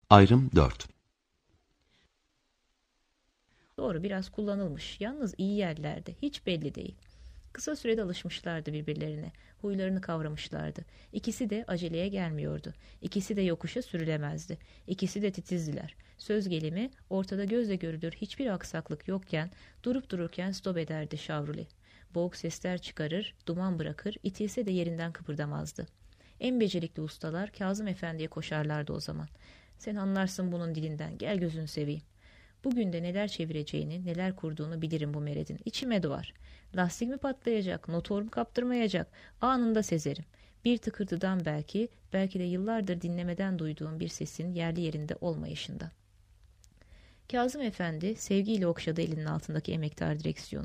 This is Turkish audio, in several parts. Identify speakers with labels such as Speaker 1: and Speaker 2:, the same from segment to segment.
Speaker 1: Ayrım 4.
Speaker 2: Doğru, biraz kullanılmış. Yalnız iyi yerlerde. Hiç belli değil. Kısa sürede alışmışlardı birbirlerine. Huylarını kavramışlardı. İkisi de aceleye gelmiyordu. İkisi de yokuşa sürülemezdi. İkisi de titizdiler. Söz gelimi ortada gözle görülür hiçbir aksaklık yokken durup dururken stop ederdi Şavruli. Boğuk sesler çıkarır, duman bırakır, itilse de yerinden kıpırdamazdı. En becerikli ustalar Kazım Efendi'ye koşarlardı o zaman. Sen anlarsın bunun dilinden, gel gözünü seveyim. Bugün de neler çevireceğini, neler kurduğunu bilirim bu meredin. İçime doğar. Lastik mi patlayacak, motor mu kaptırmayacak? Anında sezerim. Bir tıkırtıdan belki de yıllardır dinlemeden duyduğum bir sesin yerli yerinde olmayışından. Kazım Efendi sevgiyle okşadı elinin altındaki emektar direksiyonu.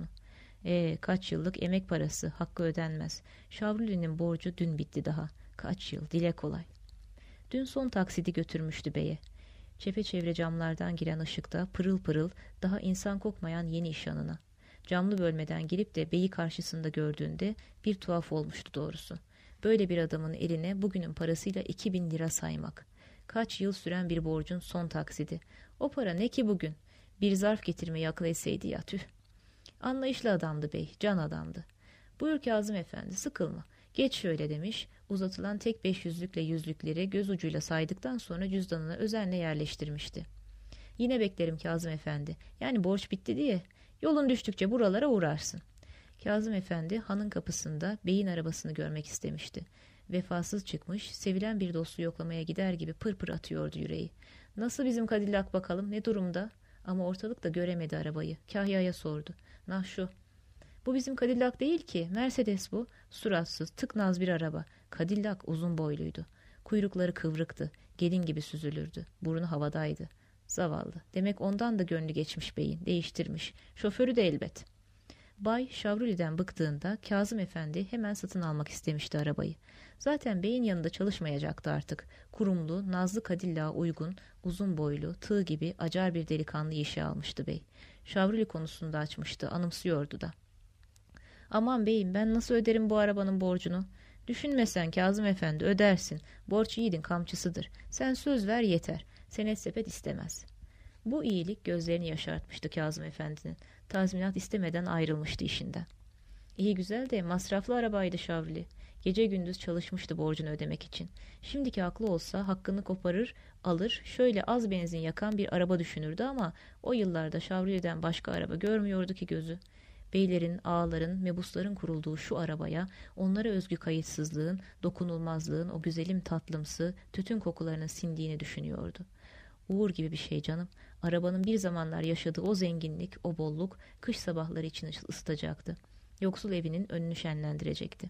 Speaker 2: Kaç yıllık emek parası, hakkı ödenmez. Şavruli'nin borcu dün bitti daha. Kaç yıl, dile kolay. Dün son taksidi götürmüştü beye. Çepeçevre camlardan giren ışıkta pırıl pırıl daha insan kokmayan yeni iş yanına. Camlı bölmeden girip de beyi karşısında gördüğünde bir tuhaf olmuştu doğrusu. Böyle bir adamın eline bugünün parasıyla 2000 lira saymak. Kaç yıl süren bir borcun son taksidi. O para ne ki bugün? Bir zarf getirmeyi akıl etseydi ya tüh. Anlayışlı adamdı bey, can adamdı. Buyur Kazım Efendi, sıkılma. Geç şöyle demiş, uzatılan tek 500'lükle yüzlükleri göz ucuyla saydıktan sonra cüzdanına özenle yerleştirmişti. Yine beklerim Kazım Efendi, yani borç bitti diye. Yolun düştükçe buralara uğrarsın. Kazım Efendi hanın kapısında beyin arabasını görmek istemişti. Vefasız çıkmış, sevilen bir dostu yoklamaya gider gibi pırpır atıyordu yüreği. Nasıl bizim Cadillac bakalım, ne durumda? Ama ortalıkta göremedi arabayı. Kahya'ya sordu. Nah şu. Bu bizim Cadillac değil ki. Mercedes bu. Suratsız, tıknaz bir araba. Cadillac uzun boyluydu. Kuyrukları kıvrıktı. Gelin gibi süzülürdü. Burnu havadaydı. Zavallı. Demek ondan da gönlü geçmiş beyin. Değiştirmiş. Şoförü de elbet. Bay Şavruli'den bıktığında Kazım Efendi hemen satın almak istemişti arabayı. Zaten beyin yanında çalışmayacaktı artık. Kurumlu, nazlı Cadillac'a uygun, uzun boylu, tığ gibi acar bir delikanlı işe almıştı bey. Şavruli konusunda açmıştı, anımsıyordu da. Aman beyim, ben nasıl öderim bu arabanın borcunu? Düşünme sen Kazım Efendi, ödersin. Borç yiğidin kamçısıdır. Sen söz ver yeter. Senet sepet istemez. Bu iyilik gözlerini yaşartmıştı Kazım Efendi'nin. Tazminat istemeden ayrılmıştı işinden. İyi güzel de masraflı arabaydı Şavruli. Gece gündüz çalışmıştı borcunu ödemek için. Şimdiki aklı olsa hakkını koparır, alır, şöyle az benzin yakan bir araba düşünürdü ama o yıllarda Şavruli'den başka araba görmüyordu ki gözü. Beylerin, ağaların, mebusların kurulduğu şu arabaya, onlara özgü kayıtsızlığın, dokunulmazlığın, o güzelim tatlımsı, tütün kokularının sindiğini düşünüyordu. Uğur gibi bir şey canım. Arabanın bir zamanlar yaşadığı o zenginlik, o bolluk, kış sabahları için ısıtacaktı. Yoksul evinin önünü şenlendirecekti.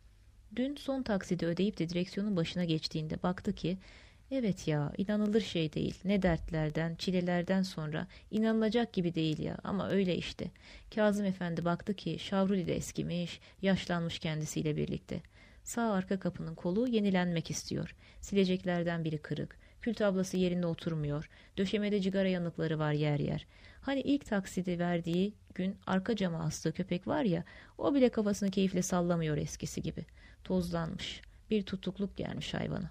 Speaker 2: Dün son taksidi ödeyip de direksiyonun başına geçtiğinde baktı ki, evet ya, inanılır şey değil. Ne dertlerden, çilelerden sonra inanılacak gibi değil ya, ama öyle işte. Kazım Efendi baktı ki Şavruli de eskimiş, yaşlanmış kendisiyle birlikte. Sağ arka kapının kolu yenilenmek istiyor. Sileceklerden biri kırık. Kül tablası yerinde oturmuyor. Döşemede cigara yanıkları var yer yer. Hani ilk taksidi verdiği gün arka cama astığı köpek var ya, o bile kafasını keyifle sallamıyor eskisi gibi. Tozlanmış. Bir tutukluk gelmiş hayvana.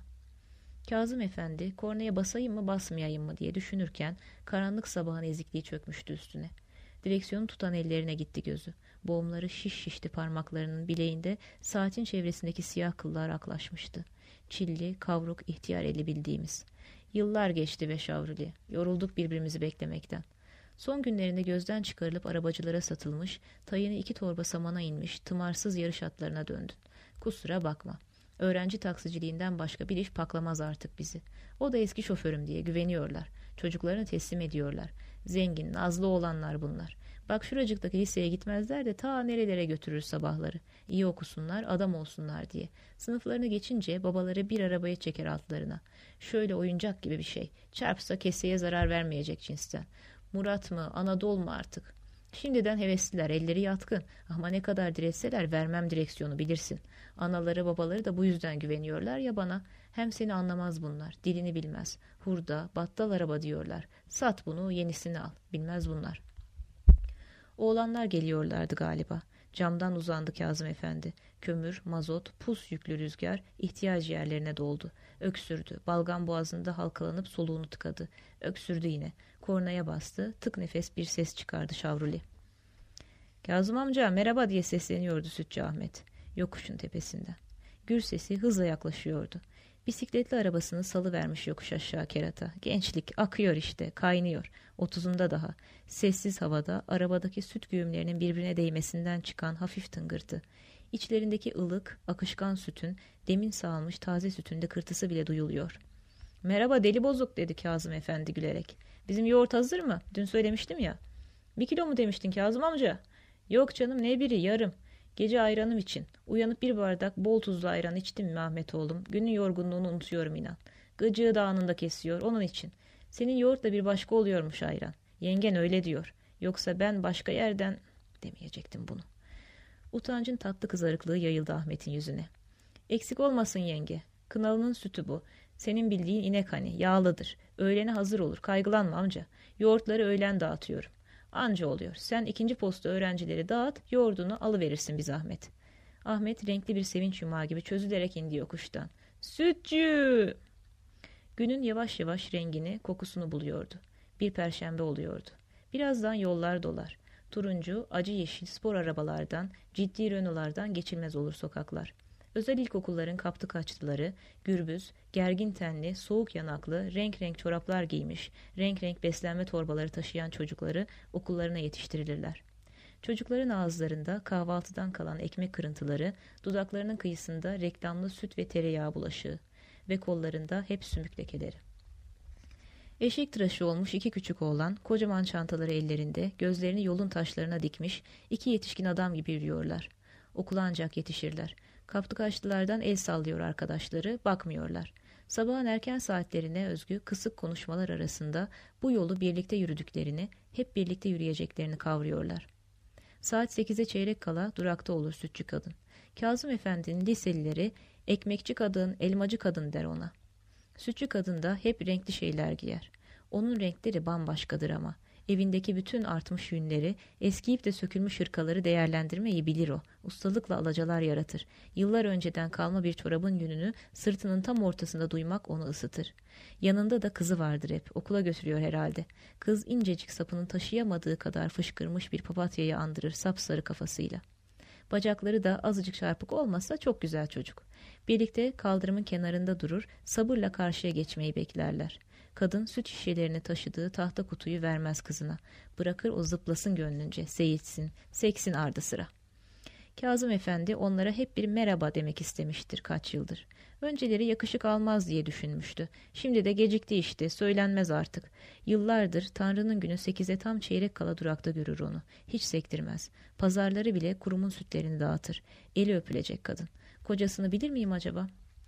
Speaker 2: Kazım Efendi kornaya basayım mı basmayayım mı diye düşünürken karanlık sabahın ezikliği çökmüştü üstüne. Direksiyonu tutan ellerine gitti gözü. Boğumları şişti parmaklarının bileğinde saatin çevresindeki siyah kıllar aklaşmıştı. Çilli, kavruk, ihtiyar eli bildiğimiz. Yıllar geçti be Şavruli. Yorulduk birbirimizi beklemekten. Son günlerinde gözden çıkarılıp arabacılara satılmış, tayını 2 torba samana inmiş, tımarsız yarış atlarına döndün. Kusura bakma. Öğrenci taksiciliğinden başka bir iş paklamaz artık bizi. O da eski şoförüm diye güveniyorlar. Çocuklarını teslim ediyorlar. Zengin, nazlı olanlar bunlar. Bak şuracıktaki liseye gitmezler de ta nerelere götürür sabahları. İyi okusunlar, adam olsunlar diye. Sınıflarını geçince babaları bir arabaya çeker altlarına. Şöyle oyuncak gibi bir şey. Çarpsa keseye zarar vermeyecek cinsten. Murat mı, Anadolu mu artık? Şimdiden hevesliler, elleri yatkın. Ama ne kadar diretseler vermem direksiyonu bilirsin. Anaları babaları da bu yüzden güveniyorlar ya bana. Hem seni anlamaz bunlar, dilini bilmez. Hurda, battal araba diyorlar. Sat bunu, yenisini al. Bilmez bunlar. Oğlanlar geliyorlardı galiba. Camdan uzandı Kazım Efendi. Kömür, mazot, pus yüklü rüzgar ihtiyaç yerlerine doldu. Öksürdü. Balgam boğazında halkalanıp soluğunu tıkadı. Öksürdü yine. Kornaya bastı. Tık nefes bir ses çıkardı Şavruli. Kazım amca merhaba diye sesleniyordu Sütçü Ahmet. Yokuşun tepesinden. Gür sesi hızla yaklaşıyordu. Bisikletli arabasını salıvermiş yokuş aşağı kerata. Gençlik akıyor işte, kaynıyor. 30'unda daha. Sessiz havada arabadaki süt güğümlerinin birbirine değmesinden çıkan hafif tıngırtı. İçlerindeki ılık, akışkan sütün, demin sağılmış taze sütünde kırtısı bile duyuluyor. Merhaba deli bozuk dedi Kazım Efendi gülerek. Bizim yoğurt hazır mı? Dün söylemiştim ya. 1 kilo mu demiştin Kazım amca? Yok canım ne biri yarım. Gece ayranım için. Uyanıp bir bardak bol tuzlu ayran içtim mi Ahmet oğlum? Günün yorgunluğunu unutuyorum inan. Gıcığı da anında kesiyor onun için. Senin yoğurtla bir başka oluyormuş ayran. Yengen öyle diyor. Yoksa ben başka yerden demeyecektim bunu. Utancın tatlı kızarıklığı yayıldı Ahmet'in yüzüne. Eksik olmasın yenge. Kınalının sütü bu. Senin bildiğin inek hani yağlıdır. Öğlene hazır olur kaygılanma amca. Yoğurtları öğlen dağıtıyorum. Anca oluyor. Sen 2. posta öğrencileri dağıt, yoğurdunu alıverirsin bir zahmet. Ahmet renkli bir sevinç yumağı gibi çözülerek indi yokuştan. Sütçü! Günün yavaş yavaş rengini, kokusunu buluyordu. Bir perşembe oluyordu. Birazdan yollar dolar. Turuncu, acı yeşil spor arabalardan, ciddi Renault'lardan geçilmez olur sokaklar. Özel ilkokulların kaptı kaçtıları, gürbüz, gergin tenli, soğuk yanaklı, renk renk çoraplar giymiş, renk renk beslenme torbaları taşıyan çocukları okullarına yetiştirilirler. Çocukların ağızlarında kahvaltıdan kalan ekmek kırıntıları, dudaklarının kıyısında reklamlı süt ve tereyağı bulaşığı ve kollarında hep sümük lekeleri. Eşek tıraşı olmuş 2 küçük oğlan, kocaman çantaları ellerinde, gözlerini yolun taşlarına dikmiş, 2 yetişkin adam gibi yürüyorlar. Okula ancak yetişirler. Kaptı kaçtılardan el sallıyor arkadaşları, bakmıyorlar. Sabahın erken saatlerine özgü kısık konuşmalar arasında bu yolu birlikte yürüdüklerini, hep birlikte yürüyeceklerini kavruyorlar. Saat 8'e çeyrek kala durakta olur sütçü kadın. Kazım Efendi'nin liselileri ekmekçi kadın, elmacı kadın der ona. Sütçü kadın da hep renkli şeyler giyer. Onun renkleri bambaşkadır ama. Evindeki bütün artmış yünleri, eskiyip de sökülmüş hırkaları değerlendirmeyi bilir o. Ustalıkla alacalar yaratır. Yıllar önceden kalma bir çorabın yününü sırtının tam ortasında duymak onu ısıtır. Yanında da kızı vardır hep. Okula götürüyor herhalde. Kız incecik sapının taşıyamadığı kadar fışkırmış bir papatyayı andırır sapsarı kafasıyla. Bacakları da azıcık çarpık olmasa çok güzel çocuk. Birlikte kaldırımın kenarında durur, sabırla karşıya geçmeyi beklerler. Kadın süt şişelerini taşıdığı tahta kutuyu vermez kızına. Bırakır o zıplasın gönlünce, seyitsin, seksin ardı sıra. Kazım Efendi onlara hep bir merhaba demek istemiştir kaç yıldır. Önceleri yakışık almaz diye düşünmüştü. Şimdi de gecikti işte, söylenmez artık. Yıllardır Tanrı'nın günü 8'e tam çeyrek kala durakta görür onu. Hiç sektirmez. Pazarları bile kurumun sütlerini dağıtır. Eli öpülecek kadın. Kocasını bilir miyim acaba?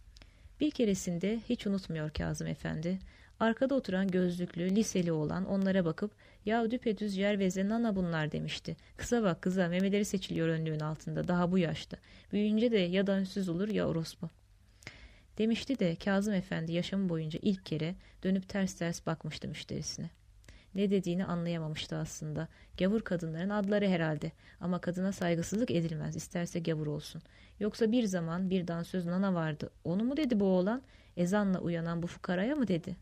Speaker 2: Bir keresinde hiç unutmuyor Kazım Efendi. Arkada oturan gözlüklü, liseli olan onlara bakıp ''Ya düpedüz Cervez'le nana bunlar'' demişti. ''Kıza bak kıza, memeleri seçiliyor önlüğün altında, daha bu yaşta. Büyüyünce de ya dönsüz olur ya orospu.'' Demişti de Kazım Efendi yaşamı boyunca ilk kere dönüp ters ters bakmıştı müşterisine. Ne dediğini anlayamamıştı aslında. Gavur kadınların adları herhalde. Ama kadına saygısızlık edilmez, isterse gavur olsun. Yoksa bir zaman bir dansöz nana vardı. Onu mu dedi bu oğlan? Ezanla uyanan bu fukaraya mı dedi?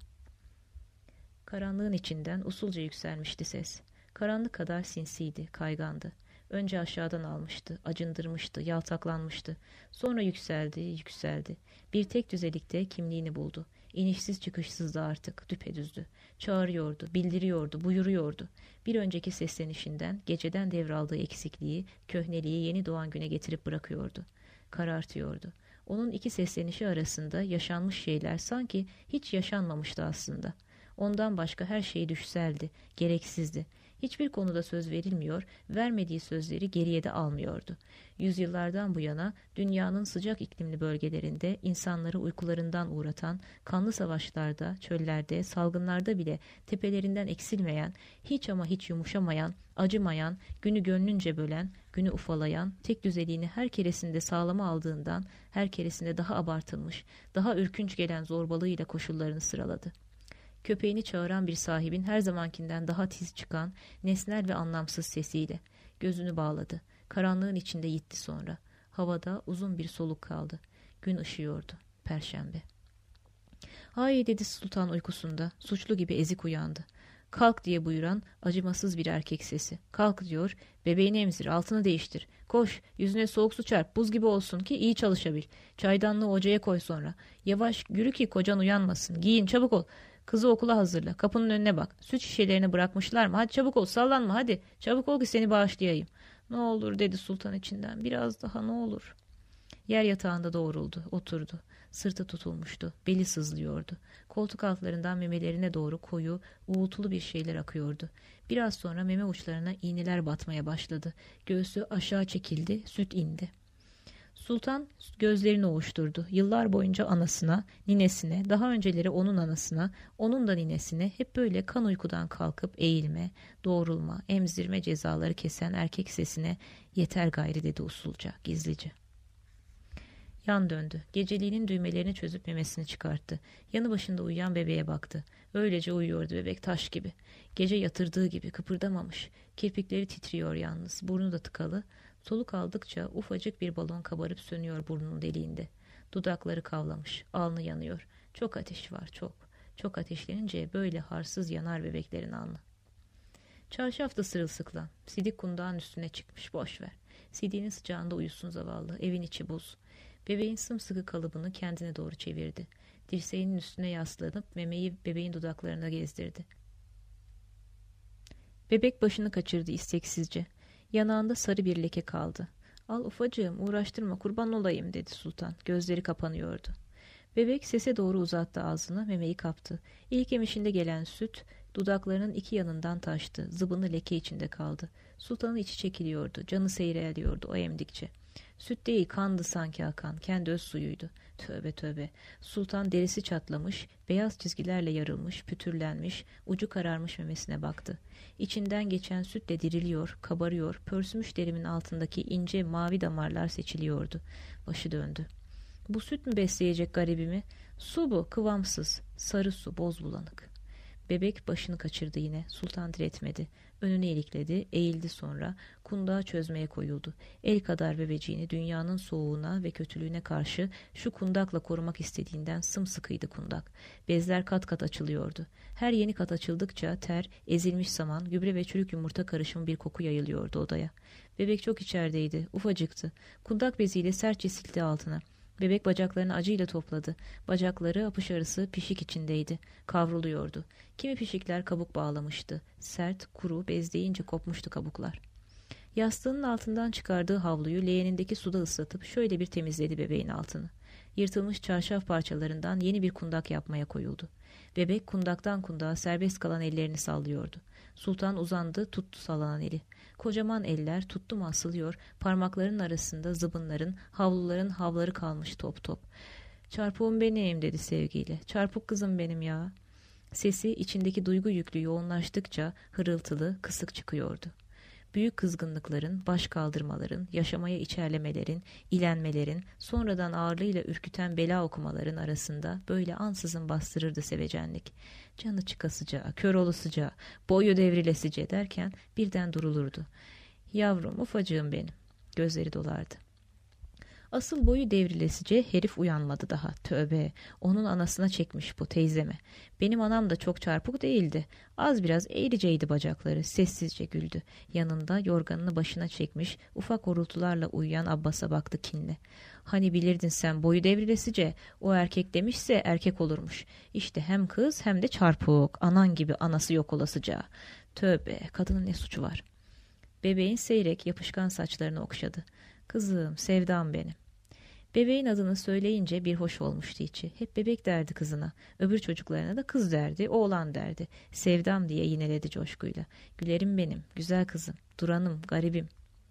Speaker 2: Karanlığın içinden usulca yükselmişti ses. Karanlık kadar sinsiydi, kaygandı. Önce aşağıdan almıştı, acındırmıştı, yaltaklanmıştı. Sonra yükseldi, yükseldi. Bir tek düzelikte kimliğini buldu. İnişsiz çıkışsızdı artık, düpedüzdü. Çağırıyordu, bildiriyordu, buyuruyordu. Bir önceki seslenişinden, geceden devraldığı eksikliği, köhneliği yeni doğan güne getirip bırakıyordu. Karartıyordu. Onun 2 seslenişi arasında yaşanmış şeyler sanki hiç yaşanmamıştı aslında. Ondan başka her şey düşseldi, gereksizdi. Hiçbir konuda söz verilmiyor, vermediği sözleri geriye de almıyordu. Yüzyıllardan bu yana dünyanın sıcak iklimli bölgelerinde insanları uykularından uğratan, kanlı savaşlarda, çöllerde, salgınlarda bile tepelerinden eksilmeyen, hiç ama hiç yumuşamayan, acımayan, günü gönlünce bölen, günü ufalayan, tek düzeliğini her keresinde sağlama aldığından, her keresinde daha abartılmış, daha ürkünç gelen zorbalığıyla koşullarını sıraladı. Köpeğini çağıran bir sahibin her zamankinden daha tiz çıkan, nesnel ve anlamsız sesiyle. Gözünü bağladı. Karanlığın içinde yitti sonra. Havada uzun bir soluk kaldı. Gün ışıyordu. Perşembe. Ay dedi sultan uykusunda. Suçlu gibi ezik uyandı. Kalk diye buyuran acımasız bir erkek sesi. Kalk diyor, bebeğini emzir, altını değiştir. Koş, yüzüne soğuk su çarp, buz gibi olsun ki iyi çalışabil. Çaydanlığı ocaya koy sonra. Yavaş yürü ki kocan uyanmasın. Giyin, çabuk ol. Kızı okula hazırla, kapının önüne bak. Süt şişelerini bırakmışlar mı? Hadi çabuk ol, sallanma hadi. Çabuk ol ki seni bağışlayayım. Ne olur dedi sultan içinden, biraz daha ne olur. Yer yatağında doğruldu, oturdu. Sırtı tutulmuştu, beli sızlıyordu. Koltuk altlarından memelerine doğru koyu, uğultulu bir şeyler akıyordu. Biraz sonra meme uçlarına iğneler batmaya başladı. Göğsü aşağı çekildi, süt indi. Sultan gözlerini ovuşturdu. Yıllar boyunca anasına, ninesine, daha önceleri onun anasına, onun da ninesine hep böyle kan uykudan kalkıp eğilme, doğrulma, emzirme cezaları kesen erkek sesine yeter gayri dedi usulca, gizlice. Yan döndü. Geceliğinin düğmelerini çözüp memesini çıkarttı. Yanı başında uyuyan bebeğe baktı. Öylece uyuyordu bebek, taş gibi. Gece yatırdığı gibi kıpırdamamış. Kirpikleri titriyor yalnız. Burnu da tıkalı. Soluk aldıkça ufacık bir balon kabarıp sönüyor burnunun deliğinde. Dudakları kavlamış. Alnı yanıyor. Çok ateş var, çok. Çok ateşlenince böyle harsız yanar bebeklerin alnı. Çarşaf da sırılsıklam. Sidik kundağın üstüne çıkmış. Boş ver. Sidiğinin sıcağında uyusun zavallı. Evin içi buz. Bebeğin sımsıkı kalıbını kendine doğru çevirdi. Dirseğinin üstüne yaslanıp memeyi bebeğin dudaklarına gezdirdi. Bebek başını kaçırdı isteksizce. Yanağında sarı bir leke kaldı. Al ufacığım, uğraştırma, kurban olayım dedi sultan. Gözleri kapanıyordu. Bebek sese doğru uzattı ağzını, memeyi kaptı. İlk emişinde gelen süt dudaklarının iki yanından taştı. Zıbını leke içinde kaldı. Sultanın içi çekiliyordu. Canı seyreliyordu o emdikçe. Süt değil, kandı sanki akan. Kendi öz suyuydu. Tövbe tövbe. Sultan derisi çatlamış, beyaz çizgilerle yarılmış, pütürlenmiş, ucu kararmış memesine baktı. İçinden geçen sütle diriliyor, kabarıyor, pörsümüş derimin altındaki ince mavi damarlar seçiliyordu. Başı döndü. Bu süt mü besleyecek garibimi? Su bu, kıvamsız. Sarı su, boz bulanık. Bebek başını kaçırdı yine. Sultan diretmedi. Önünü ilikledi, eğildi sonra. Kundağı çözmeye koyuldu. El kadar bebeciğini dünyanın soğuğuna ve kötülüğüne karşı şu kundakla korumak istediğinden sımsıkıydı kundak. Bezler kat kat açılıyordu. Her yeni kat açıldıkça ter, ezilmiş saman, gübre ve çürük yumurta karışımı bir koku yayılıyordu odaya. Bebek çok içerideydi, ufacıktı. Kundak beziyle sertçe sildi altına. Bebek bacaklarını acıyla topladı. Bacakları apış arası pişik içindeydi. Kavruluyordu. Kimi pişikler kabuk bağlamıştı. Sert, kuru, bez değince kopmuştu kabuklar. Yastığının altından çıkardığı havluyu leğenindeki suda ıslatıp şöyle bir temizledi bebeğin altını. Yırtılmış çarşaf parçalarından yeni bir kundak yapmaya koyuldu. Bebek kundaktan kundağa serbest kalan ellerini sallıyordu. Sultan uzandı, tuttu sallanan eli. Kocaman eller tuttu mu asılıyor, parmaklarının arasında zıbınların, havluların havları kalmış top top. Çarpığım benim dedi sevgiyle. Çarpık kızım benim ya. Sesi içindeki duygu yüklü yoğunlaştıkça hırıltılı, kısık çıkıyordu. Büyük kızgınlıkların, baş kaldırmaların, yaşamaya içerlemelerin, ilenmelerin, sonradan ağırlığıyla ürküten bela okumaların arasında böyle ansızın bastırırdı sevecenlik. Canı çıkasıca, kör olasıca, boyu devrilesice derken birden durulurdu. Yavrum, ufacığım benim. Gözleri dolardı. Asıl boyu devrilesice herif uyanmadı daha. Tövbe, onun anasına çekmiş bu teyzeme. Benim anam da çok çarpık değildi. Az biraz eğriceydi bacakları. Sessizce güldü. Yanında yorganını başına çekmiş, ufak horultularla uyuyan Abbas'a baktı kinle. Hani bilirdin sen boyu devrilesice, o erkek demişse erkek olurmuş. İşte hem kız hem de çarpık. Anan gibi anası yok olasıca. Tövbe, kadının ne suçu var? Bebeğin seyrek, yapışkan saçlarını okşadı. Kızım, sevdam benim. Bebeğin adını söyleyince bir hoş olmuştu içi. Hep bebek derdi kızına. Öbür çocuklarına da kız derdi, oğlan derdi. Sevdam diye yineledi coşkuyla. Gülerim benim, güzel kızım, Duran'ım, garibim.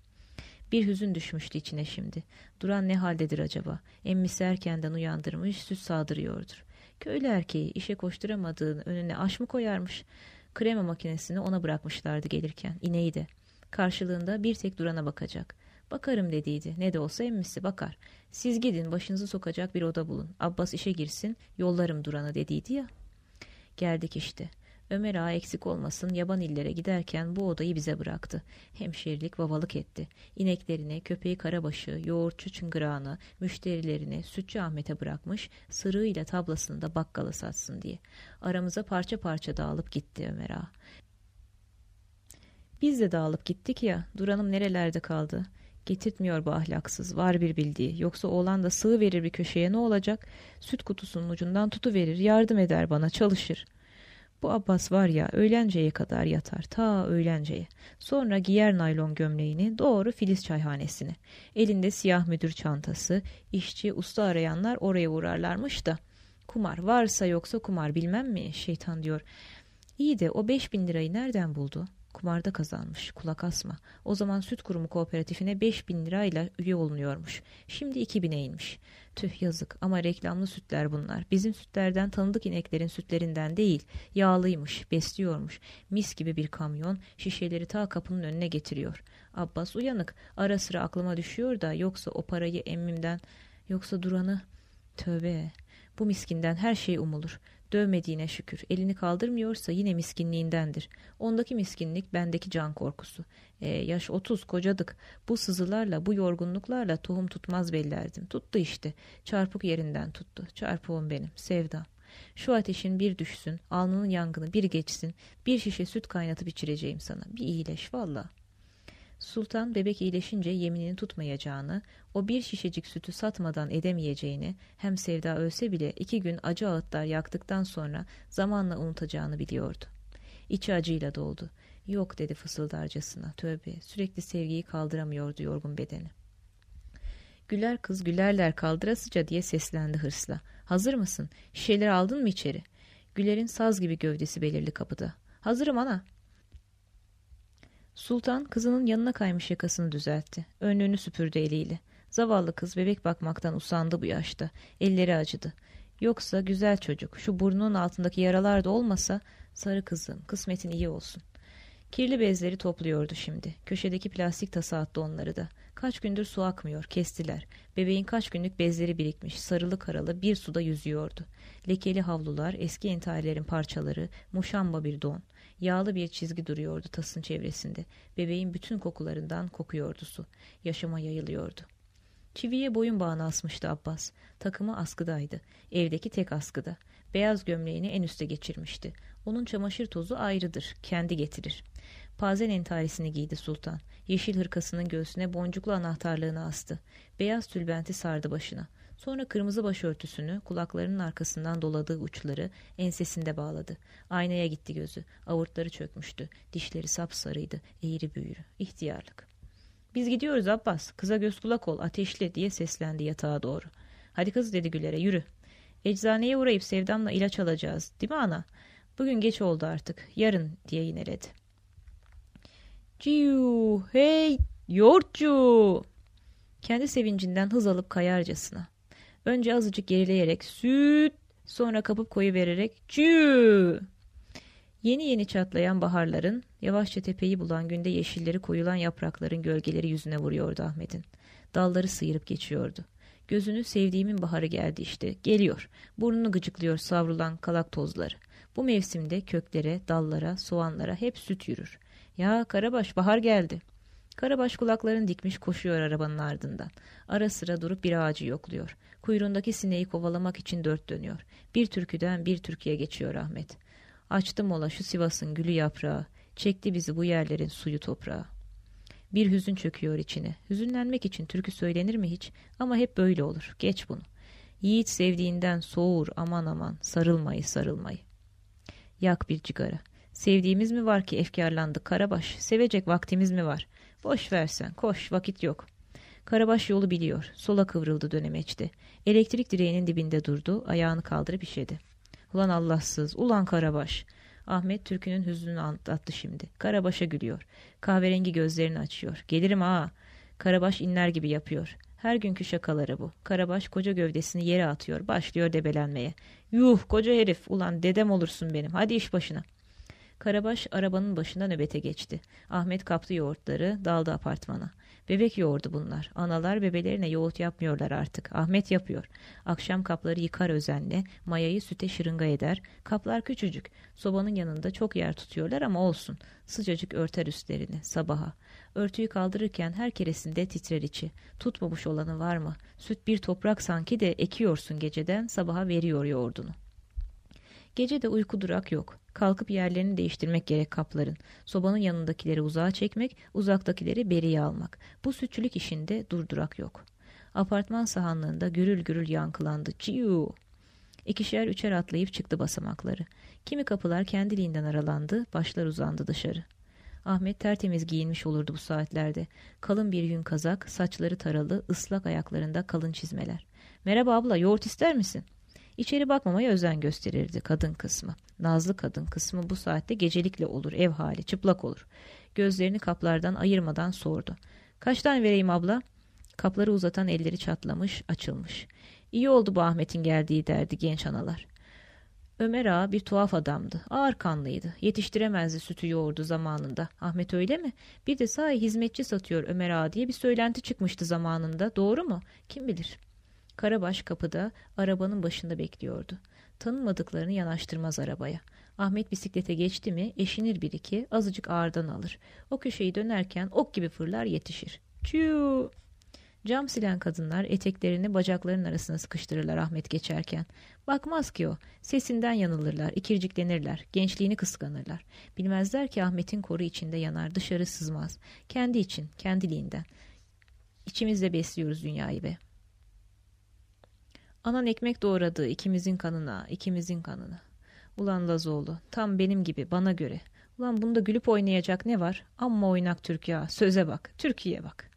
Speaker 2: Bir hüzün düşmüştü içine şimdi. Duran ne haldedir acaba? Emmisi erkenden uyandırmış, süt sağdırıyordur. Köylü erkeği işe koşturamadığını önüne aş mı koyarmış? Krema makinesini ona bırakmışlardı gelirken, ineği de. Karşılığında bir tek Duran'a bakacak. Bakarım dediydi. Ne de olsa emmisi bakar. Siz gidin başınızı sokacak bir oda bulun. Abbas işe girsin, yollarım Duran'ı dediydi ya. Geldik işte. Ömer Ağa eksik olmasın yaban illere giderken bu odayı bize bıraktı. Hemşerilik babalık etti. İneklerini, köpeği Karabaş'ı, yoğurtçu Çıngırağını, müşterilerini Sütçü Ahmet'e bırakmış, sırığıyla tablasını da bakkala satsın diye. Aramıza parça parça dağılıp gitti Ömer Ağa. Biz de dağılıp gittik ya, Duran'ım nerelerde kaldı? Getirtmiyor bu ahlaksız, var bir bildiği. Yoksa oğlan da sığ verir bir köşeye, ne olacak? Süt kutusunun ucundan tutuverir, yardım eder bana, çalışır. Bu Abbas var ya, öğlenceye kadar yatar, ta öğlenceye. Sonra giyer naylon gömleğini, doğru Filiz çayhanesine. Elinde siyah müdür çantası, işçi, usta arayanlar oraya uğrarlarmış da. Kumar varsa yoksa kumar, bilmem mi? Şeytan diyor. İyi de o 5.000 lirayı nereden buldu? Kumarda kazanmış, kulak asma. O zaman süt kurumu kooperatifine 5.000 lirayla üye olunuyormuş. Şimdi 2.000'e inmiş. Tüh, yazık, ama reklamlı sütler bunlar. Bizim sütlerden, tanıdık ineklerin sütlerinden değil. Yağlıymış, besliyormuş. Mis gibi bir kamyon şişeleri ta kapının önüne getiriyor. Abbas uyanık. Ara sıra aklıma düşüyor da, yoksa o parayı emmimden, yoksa Duran'ı... Tövbe, bu miskinden her şey umulur. Dövmediğine şükür. Elini kaldırmıyorsa yine miskinliğindendir. Ondaki miskinlik, bendeki can korkusu. Yaş 30, kocadık. Bu sızılarla, bu yorgunluklarla tohum tutmaz bellerdim. Tuttu işte. Çarpık yerinden tuttu. Çarpığım benim, sevdam. Şu ateşin bir düşsün, alnının yangını bir geçsin. Bir şişe süt kaynatıp içireceğim sana. Bir iyileş valla. Sultan bebek iyileşince yeminini tutmayacağını, o bir şişecik sütü satmadan edemeyeceğini, hem Sevda ölse bile 2 gün acı ağıtlar yaktıktan sonra zamanla unutacağını biliyordu. İçi acıyla doldu. Yok dedi fısıldarcasına, tövbe, sürekli sevgiyi kaldıramıyordu yorgun bedeni. Güler kız gülerler kaldırasıca diye seslendi hırsla. Hazır mısın? Şişeleri aldın mı içeri? Güler'in saz gibi gövdesi belirli kapıda. Hazırım ana. Sultan kızının yanına kaymış yakasını düzeltti. Önlüğünü süpürdü eliyle. Zavallı kız bebek bakmaktan usandı bu yaşta. Elleri acıdı. Yoksa güzel çocuk, şu burnunun altındaki yaralar da olmasa, sarı kızım, kısmetin iyi olsun. Kirli bezleri topluyordu şimdi. Köşedeki plastik tasa attı onları da. Kaç gündür su akmıyor, kestiler. Bebeğin kaç günlük bezleri birikmiş, sarılı karalı bir suda yüzüyordu. Lekeli havlular, eski entarilerin parçaları, muşamba bir don. Yağlı bir çizgi duruyordu tasın çevresinde. Bebeğin bütün kokularından kokuyordu su. Yaşama yayılıyordu. Çiviye boyun bağını asmıştı Abbas. Takımı askıdaydı. Evdeki tek askıda. Beyaz gömleğini en üste geçirmişti. Onun çamaşır tozu ayrıdır. Kendi getirir. Pazen entarisini giydi sultan. Yeşil hırkasının göğsüne boncuklu anahtarlığını astı. Beyaz tülbenti sardı başına. Sonra kırmızı başörtüsünü, kulaklarının arkasından doladığı uçları ensesinde bağladı. Aynaya gitti gözü. Avurtları çökmüştü. Dişleri sapsarıydı. Eğri büğrü. İhtiyarlık. Biz gidiyoruz Abbas. Kıza göz kulak ol. Ateşli diye seslendi yatağa doğru. Hadi kız dedi Güler'e, yürü. Eczaneye uğrayıp Sevdam'la ilaç alacağız. Değil mi ana? Bugün geç oldu artık. Yarın diye yineledi. Ciu, hey, yoğurtçu. Kendi sevincinden hız alıp kayarcasına. Önce azıcık gerileyerek süt, sonra kapıp koyuvererek çü. Yeni yeni çatlayan baharların, yavaşça tepeyi bulan günde yeşilleri koyulan yaprakların gölgeleri yüzüne vuruyordu Ahmet'in. Dalları sıyırıp geçiyordu. Gözünü sevdiğimin baharı geldi işte, geliyor. Burnunu gıcıklıyor savrulan kalak tozları. Bu mevsimde köklere, dallara, soğanlara hep süt yürür. Ya Karabaş, bahar geldi. Karabaş kulaklarını dikmiş koşuyor arabanın ardından. Ara sıra durup bir ağacı yokluyor. Kuyruğundaki sineği kovalamak için dört dönüyor. Bir türküden bir türküye geçiyor Ahmet. Açtı mola şu Sivas'ın gülü yaprağı. Çekti bizi bu yerlerin suyu toprağı. Bir hüzün çöküyor içine. Hüzünlenmek için türkü söylenir mi hiç? Ama hep böyle olur. Geç bunu. Yiğit sevdiğinden soğur aman aman. Sarılmayı sarılmayı. Yak bir cigara. Sevdiğimiz mi var ki efkarlandık Karabaş? Sevecek vaktimiz mi var? Boş versen, koş, vakit yok. Karabaş yolu biliyor. Sola kıvrıldı dönemeçte. Elektrik direğinin dibinde durdu. Ayağını kaldırıp işedi. Ulan Allahsız, ulan Karabaş. Ahmet türkünün hüznünü anlattı şimdi. Karabaş'a gülüyor. Kahverengi gözlerini açıyor. Gelirim ağa. Karabaş inler gibi yapıyor. Her günkü şakaları bu. Karabaş koca gövdesini yere atıyor. Başlıyor debelenmeye. Yuh koca herif. Ulan dedem olursun benim. Hadi iş başına. Karabaş arabanın başında nöbete geçti. Ahmet kaptı yoğurtları, daldı apartmana. Bebek yoğurdu bunlar. Analar bebelerine yoğurt yapmıyorlar artık. Ahmet yapıyor. Akşam kapları yıkar özenle, mayayı süte şırınga eder. Kaplar küçücük. Sobanın yanında çok yer tutuyorlar ama olsun. Sıcacık örter üstlerini, sabaha. Örtüyü kaldırırken her keresinde titrer içi. Tutmamış olanı var mı? Süt bir toprak sanki de ekiyorsun geceden, sabaha veriyor yoğurdunu. Gece de uyku durak yok. Kalkıp yerlerini değiştirmek gerek kapların. Sobanın yanındakileri uzağa çekmek, uzaktakileri beriye almak. Bu sütçülük işinde durdurak yok. Apartman sahanlığında gürül gürül yankılandı. Ciu! İkişer üçer atlayıp çıktı basamakları. Kimi kapılar kendiliğinden aralandı, başlar uzandı dışarı. Ahmet tertemiz giyinmiş olurdu bu saatlerde. Kalın bir yün kazak, saçları taralı, ıslak ayaklarında kalın çizmeler. "Merhaba abla, yoğurt ister misin?" İçeri bakmamaya özen gösterirdi kadın kısmı. Nazlı kadın kısmı bu saatte gecelikle olur, ev hali, çıplak olur. Gözlerini kaplardan ayırmadan sordu. "Kaç tane vereyim abla?" Kapları uzatan elleri çatlamış, açılmış. "İyi oldu bu Ahmet'in geldiği," derdi genç analar. Ömer Ağa bir tuhaf adamdı. Ağır kanlıydı. Yetiştiremezdi sütü yoğurdu zamanında. Ahmet öyle mi? Bir de sahi hizmetçi satıyor Ömer Ağa diye bir söylenti çıkmıştı zamanında. Doğru mu? Kim bilir? Karabaş kapıda, arabanın başında bekliyordu. Tanımadıklarını yanaştırmaz arabaya. Ahmet bisiklete geçti mi eşinir bir iki, azıcık ağırdan alır. O köşeyi dönerken ok gibi fırlar yetişir. Çiu! Cam silen kadınlar eteklerini bacaklarının arasına sıkıştırırlar Ahmet geçerken. Bakmaz ki o. Sesinden yanılırlar, ikirciklenirler, gençliğini kıskanırlar. Bilmezler ki Ahmet'in koru içinde yanar, dışarı sızmaz. Kendi için, kendiliğinden. İçimizde besliyoruz dünyayı be. Anan ekmek doğradı ikimizin kanına, ikimizin kanına. Ulan Lazoğlu, tam benim gibi, bana göre. Ulan bunda gülüp oynayacak ne var? Amma oynak Türk ya, söze bak, Türkiye bak.